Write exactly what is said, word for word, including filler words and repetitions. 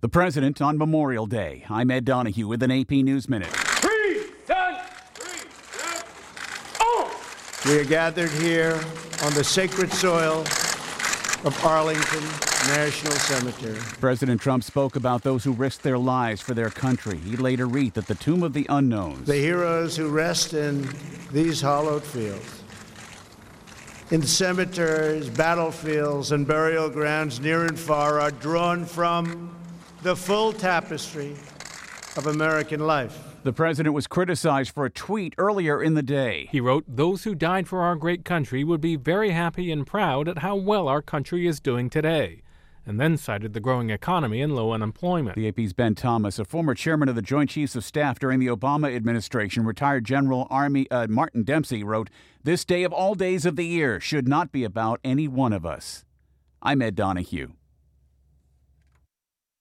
The president on Memorial Day. I'm Ed Donahue with an A P News Minute. Three, ten, three, ten, oh! We are gathered here on the sacred soil of Arlington National Cemetery. President Trump spoke about those who risked their lives for their country. He laid a wreath at the Tomb of the Unknowns. The heroes who rest in these hallowed fields. In cemeteries, battlefields, and burial grounds near and far are drawn from the full tapestry of American life. The president was criticized for a tweet earlier in the day. He wrote, "Those who died for our great country would be very happy and proud at how well our country is doing today," and then cited the growing economy and low unemployment. The A P's Ben Thomas, a former chairman of the Joint Chiefs of Staff during the Obama administration, retired General Army uh, Martin Dempsey, wrote, "This day of all days of the year should not be about any one of us." I'm Ed Donahue.